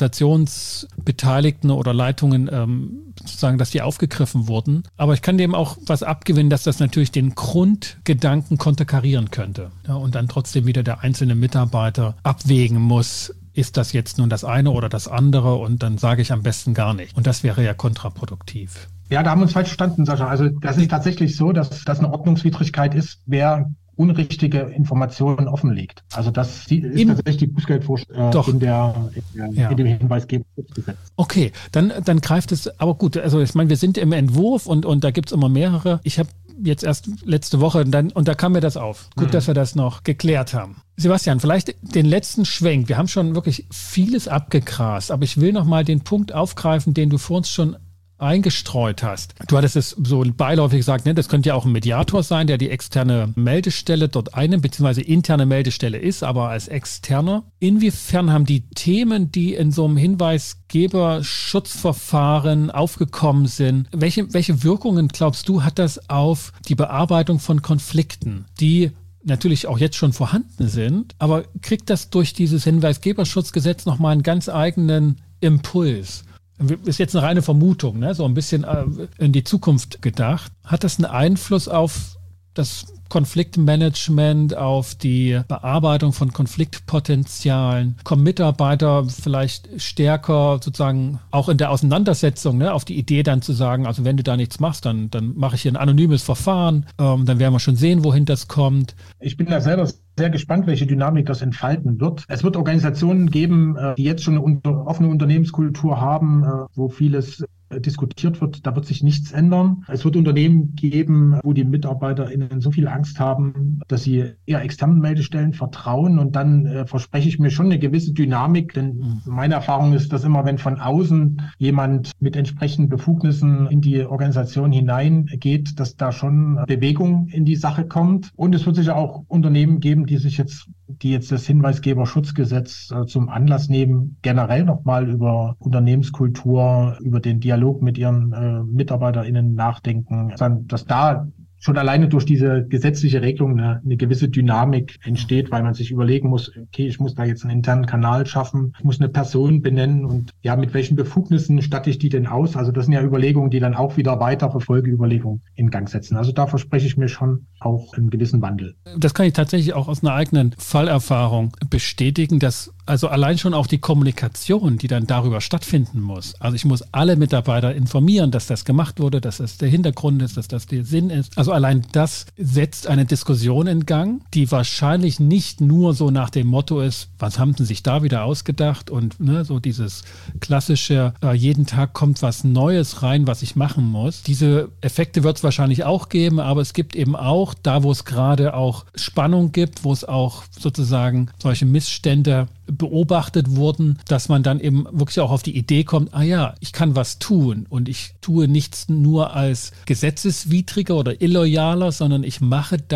Organisationsbeteiligten oder Leitungen ähm, sozusagen, dass die aufgegriffen wurden. Aber ich kann dem auch was abgewinnen, dass das natürlich den Grundgedanken konterkarieren könnte. Ja, und dann trotzdem wieder der einzelne Mitarbeiter abwägen muss, ist das jetzt nun das eine oder das andere, und dann sage ich am besten gar nicht. Und das wäre ja kontraproduktiv. Ja, da haben wir uns falsch verstanden, Sascha. Also das ist tatsächlich so, dass das eine Ordnungswidrigkeit ist, wer unrichtige Informationen offenlegt. Also das ist Im, tatsächlich die Bußgeldvorschrift äh, in, der, in, der, ja. in dem Hinweisgeberschutzgesetz. Okay, dann, dann greift es, aber gut, also ich meine, wir sind im Entwurf und, und da gibt es immer mehrere. Ich habe jetzt erst letzte Woche und, dann, und da kam mir das auf. Gut, mhm. dass wir das noch geklärt haben. Sebastian, vielleicht den letzten Schwenk. Wir haben schon wirklich vieles abgegrast, aber ich will noch mal den Punkt aufgreifen, den du vor uns schon eingestreut hast. Du hattest es so beiläufig gesagt, ne? Das könnte ja auch ein Mediator sein, der die externe Meldestelle dort einnimmt, beziehungsweise interne Meldestelle ist, aber als externer. Inwiefern haben die Themen, die in so einem Hinweisgeberschutzverfahren aufgekommen sind, welche, welche Wirkungen, glaubst du, hat das auf die Bearbeitung von Konflikten, die natürlich auch jetzt schon vorhanden sind, aber kriegt das durch dieses Hinweisgeberschutzgesetz nochmal einen ganz eigenen Impuls? Ist jetzt eine reine Vermutung, ne? So ein bisschen in die Zukunft gedacht. Hat das einen Einfluss auf das Konfliktmanagement, auf die Bearbeitung von Konfliktpotenzialen? Kommen Mitarbeiter vielleicht stärker sozusagen auch in der Auseinandersetzung, ne, auf die Idee dann zu sagen, also wenn du da nichts machst, dann, dann mache ich hier ein anonymes Verfahren, ähm, dann werden wir schon sehen, wohin das kommt. Ich bin da selber sehr gespannt, welche Dynamik das entfalten wird. Es wird Organisationen geben, die jetzt schon eine offene Unternehmenskultur haben, wo vieles diskutiert wird, da wird sich nichts ändern. Es wird Unternehmen geben, wo die MitarbeiterInnen so viel Angst haben, dass sie eher externen Meldestellen vertrauen, und dann äh, verspreche ich mir schon eine gewisse Dynamik, denn meine Erfahrung ist, dass immer, wenn von außen jemand mit entsprechenden Befugnissen in die Organisation hineingeht, dass da schon Bewegung in die Sache kommt. Und es wird sicher auch Unternehmen geben, die sich jetzt die jetzt das Hinweisgeberschutzgesetz äh, zum Anlass nehmen, generell nochmal über Unternehmenskultur, über den Dialog mit ihren äh, MitarbeiterInnen nachdenken, dass da schon alleine durch diese gesetzliche Regelung eine, eine gewisse Dynamik entsteht, weil man sich überlegen muss, okay, ich muss da jetzt einen internen Kanal schaffen, ich muss eine Person benennen und ja, mit welchen Befugnissen statte ich die denn aus? Also das sind ja Überlegungen, die dann auch wieder weitere Folgeüberlegungen in Gang setzen. Also da verspreche ich mir schon auch einen gewissen Wandel. Das kann ich tatsächlich auch aus einer eigenen Fallerfahrung bestätigen, dass also allein schon auch die Kommunikation, die dann darüber stattfinden muss. Also ich muss alle Mitarbeiter informieren, dass das gemacht wurde, dass das der Hintergrund ist, dass das der Sinn ist. Also allein das setzt eine Diskussion in Gang, die wahrscheinlich nicht nur so nach dem Motto ist, was haben sie sich da wieder ausgedacht, und ne, so dieses klassische, äh, jeden Tag kommt was Neues rein, was ich machen muss. Diese Effekte wird es wahrscheinlich auch geben, aber es gibt eben auch, da wo es gerade auch Spannung gibt, wo es auch sozusagen solche Missstände beobachtet wurden, dass man dann eben wirklich auch auf die Idee kommt, ah ja, ich kann was tun und ich tue nichts nur als gesetzeswidriger oder illoyaler, sondern ich mache das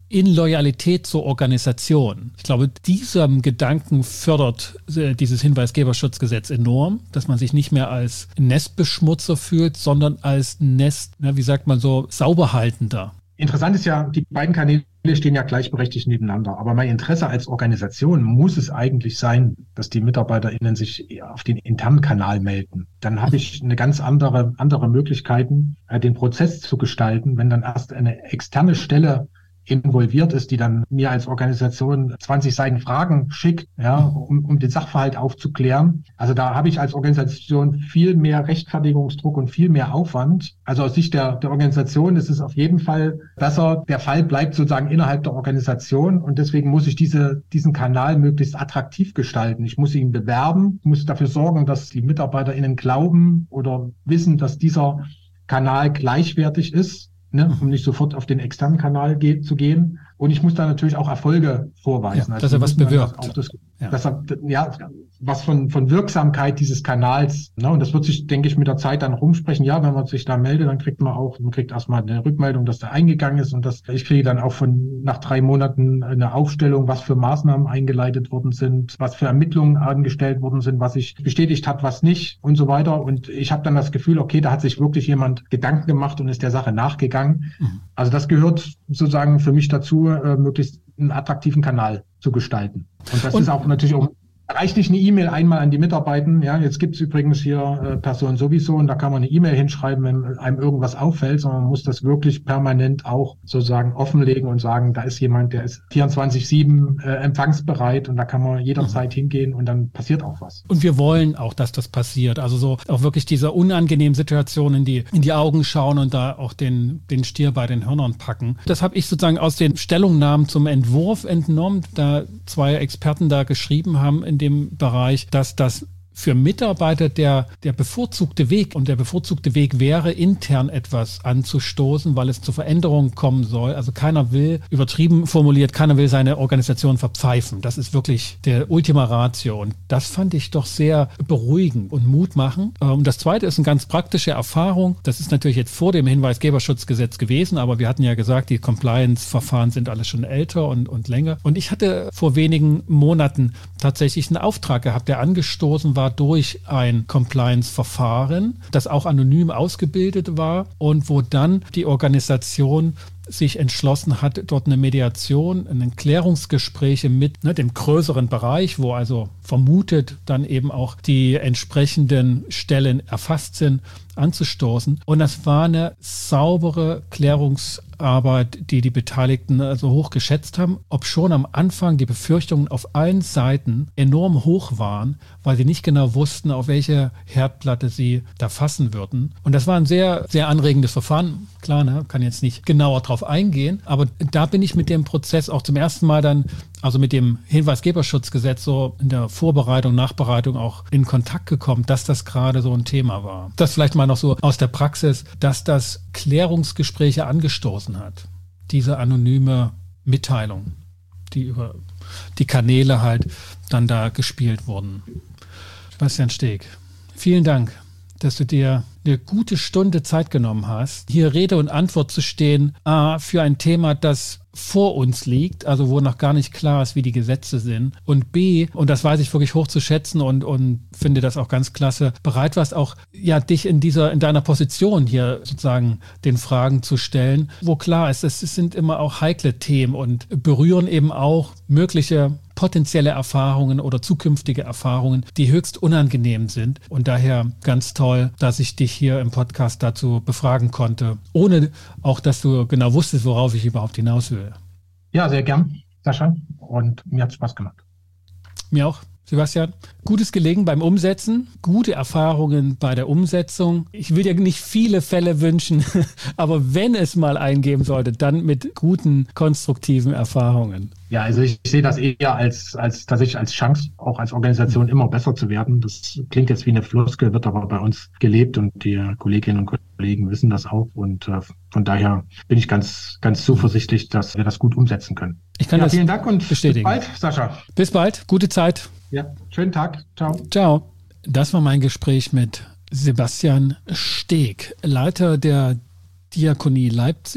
in Loyalität zur Organisation. Ich glaube, diesem Gedanken fördert äh, dieses Hinweisgeberschutzgesetz enorm, dass man sich nicht mehr als Nestbeschmutzer fühlt, sondern als Nest, na, wie sagt man so, sauberhaltender. Interessant ist ja, die beiden Kanäle stehen ja gleichberechtigt nebeneinander. Aber mein Interesse als Organisation muss es eigentlich sein, dass die MitarbeiterInnen sich auf den internen Kanal melden. Dann habe ich eine ganz andere, andere Möglichkeiten, den Prozess zu gestalten, wenn dann erst eine externe Stelle involviert ist, die dann mir als Organisation zwanzig Seiten Fragen schickt, ja, um, um den Sachverhalt aufzuklären. Also da habe ich als Organisation viel mehr Rechtfertigungsdruck und viel mehr Aufwand. Also aus Sicht der, der Organisation ist es auf jeden Fall besser. Der Fall bleibt sozusagen innerhalb der Organisation und deswegen muss ich diese, diesen Kanal möglichst attraktiv gestalten. Ich muss ihn bewerben, muss dafür sorgen, dass die MitarbeiterInnen glauben oder wissen, dass dieser Kanal gleichwertig ist. Ne, um nicht sofort auf den externen Kanal ge- zu gehen. Und ich muss da natürlich auch Erfolge vorweisen. Ja, also dass er was bewirkt. Auch das, ja. Dass er, ja, was von, von Wirksamkeit dieses Kanals. Ne, und das wird sich, denke ich, mit der Zeit dann rumsprechen. Ja, wenn man sich da meldet, dann kriegt man auch, man kriegt erstmal eine Rückmeldung, dass der eingegangen ist. Und das, ich kriege dann auch von nach drei Monaten eine Aufstellung, was für Maßnahmen eingeleitet worden sind, was für Ermittlungen angestellt worden sind, was sich bestätigt hat, was nicht und so weiter. Und ich habe dann das Gefühl, okay, da hat sich wirklich jemand Gedanken gemacht und ist der Sache nachgegangen. Mhm. Also das gehört sozusagen für mich dazu, äh, möglichst einen attraktiven Kanal zu gestalten. Und das und, ist auch natürlich auch, reicht nicht eine E-Mail einmal an die Mitarbeiter. Ja, jetzt gibt's übrigens hier äh, Person sowieso und da kann man eine E-Mail hinschreiben, wenn einem irgendwas auffällt, sondern man muss das wirklich permanent auch sozusagen offenlegen und sagen, da ist jemand, der ist vierundzwanzig sieben äh, empfangsbereit und da kann man jederzeit mhm. hingehen und dann passiert auch was. Und wir wollen auch, dass das passiert. Also so auch wirklich diese unangenehmen Situationen in die, in die Augen schauen und da auch den, den Stier bei den Hörnern packen. Das habe ich sozusagen aus den Stellungnahmen zum Entwurf entnommen, da zwei Experten da geschrieben haben in dem Bereich, dass das für Mitarbeiter der, der bevorzugte Weg und der bevorzugte Weg wäre, intern etwas anzustoßen, weil es zu Veränderungen kommen soll. Also keiner will, übertrieben formuliert, keiner will seine Organisation verpfeifen. Das ist wirklich der Ultima Ratio und das fand ich doch sehr beruhigend und mutmachend. Und das Zweite ist eine ganz praktische Erfahrung. Das ist natürlich jetzt vor dem Hinweisgeberschutzgesetz gewesen, aber wir hatten ja gesagt, die Compliance-Verfahren sind alle schon älter und, und länger. Und ich hatte vor wenigen Monaten tatsächlich einen Auftrag gehabt, der angestoßen war durch ein Compliance-Verfahren, das auch anonym ausgebildet war und wo dann die Organisation sich entschlossen hat, dort eine Mediation, ein Klärungsgespräche mit ne, dem größeren Bereich, wo also vermutet dann eben auch die entsprechenden Stellen erfasst sind, anzustoßen. Und das war eine saubere Klärungsarbeit, die die Beteiligten also hoch geschätzt haben, obschon am Anfang die Befürchtungen auf allen Seiten enorm hoch waren, weil sie nicht genau wussten, auf welche Herdplatte sie da fassen würden. Und das war ein sehr, sehr anregendes Verfahren. Klar, ne, kann jetzt nicht genauer drauf eingehen, aber da bin ich mit dem Prozess auch zum ersten Mal dann, also mit dem Hinweisgeberschutzgesetz so in der Vorbereitung, Nachbereitung auch in Kontakt gekommen, dass das gerade so ein Thema war. Das vielleicht mal noch so aus der Praxis, dass das Klärungsgespräche angestoßen hat. Diese anonyme Mitteilung, die über die Kanäle halt dann da gespielt wurden. Sebastian Steg, vielen Dank, dass du dir eine gute Stunde Zeit genommen hast, hier Rede und Antwort zu stehen, A, für ein Thema, das vor uns liegt, also wo noch gar nicht klar ist, wie die Gesetze sind, und B, und das weiß ich wirklich hoch zu schätzen und, und finde das auch ganz klasse, bereit warst auch, ja, dich in dieser, in deiner Position hier sozusagen den Fragen zu stellen, wo klar ist, es sind immer auch heikle Themen und berühren eben auch mögliche potenzielle Erfahrungen oder zukünftige Erfahrungen, die höchst unangenehm sind. Und daher ganz toll, dass ich dich hier im Podcast dazu befragen konnte, ohne auch, dass du genau wusstest, worauf ich überhaupt hinaus will. Ja, sehr gern, Sascha. Und mir hat es Spaß gemacht. Mir auch. Sebastian, gutes Gelegen beim Umsetzen, gute Erfahrungen bei der Umsetzung. Ich will dir nicht viele Fälle wünschen, aber wenn es mal eingeben sollte, dann mit guten, konstruktiven Erfahrungen. Ja, also ich sehe das eher als, als tatsächlich als Chance, auch als Organisation immer besser zu werden. Das klingt jetzt wie eine Floskel, wird aber bei uns gelebt und die Kolleginnen und Kollegen wissen das auch. Und äh, von daher bin ich ganz, ganz zuversichtlich, dass wir das gut umsetzen können. Ich kann ja, das vielen Dank und bestätigen. Bis bald, Sascha. Bis bald, gute Zeit. Ja, schönen Tag. Ciao. Ciao. Das war mein Gespräch mit Sebastian Steg, Leiter der Diakonie Leipzig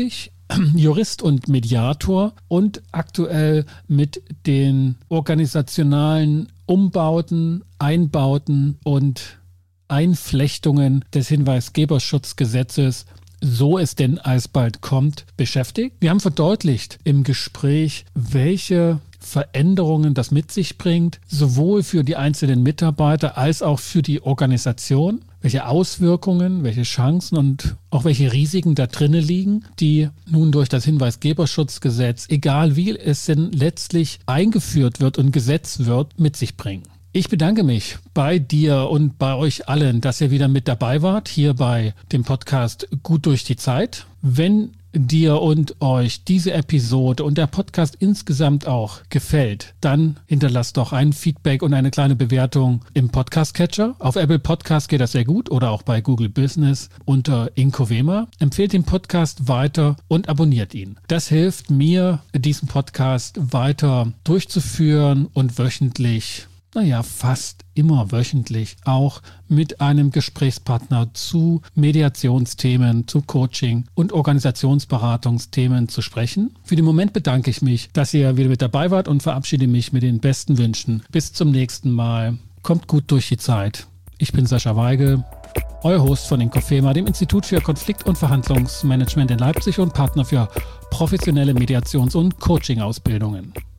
Jurist und Mediator und aktuell mit den organisationalen Umbauten, Einbauten und Einflechtungen des Hinweisgeberschutzgesetzes, so es denn alsbald kommt, beschäftigt. Wir haben verdeutlicht im Gespräch, welche Veränderungen das mit sich bringt, sowohl für die einzelnen Mitarbeiter als auch für die Organisation, welche Auswirkungen, welche Chancen und auch welche Risiken da drinnen liegen, die nun durch das Hinweisgeberschutzgesetz, egal wie es denn letztlich eingeführt wird und gesetzt wird, mit sich bringen. Ich bedanke mich bei dir und bei euch allen, dass ihr wieder mit dabei wart, hier bei dem Podcast Gut durch die Zeit. Wenn dir und euch diese Episode und der Podcast insgesamt auch gefällt, dann hinterlasst doch ein Feedback und eine kleine Bewertung im Podcast-Catcher. Auf Apple Podcast geht das sehr gut oder auch bei Google Business unter Inkovema. Empfehlt den Podcast weiter und abonniert ihn. Das hilft mir, diesen Podcast weiter durchzuführen und wöchentlich, naja, fast immer wöchentlich auch mit einem Gesprächspartner zu Mediationsthemen, zu Coaching und Organisationsberatungsthemen zu sprechen. Für den Moment bedanke ich mich, dass ihr wieder mit dabei wart und verabschiede mich mit den besten Wünschen. Bis zum nächsten Mal. Kommt gut durch die Zeit. Ich bin Sascha Weigel, euer Host von Inkofema, dem Institut für Konflikt- und Verhandlungsmanagement in Leipzig und Partner für professionelle Mediations- und Coaching-Ausbildungen.